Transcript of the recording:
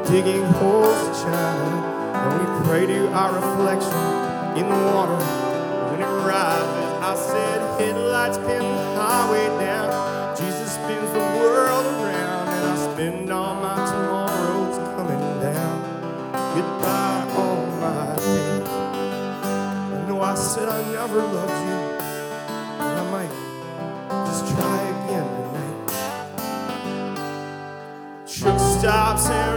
digging holes in China. When we pray to our reflection in the water, when it rises, I said, headlights pin the highway down. Jesus spins the world around, and I spend all my tomorrows coming down. Goodbye all my days. I know I said I never loved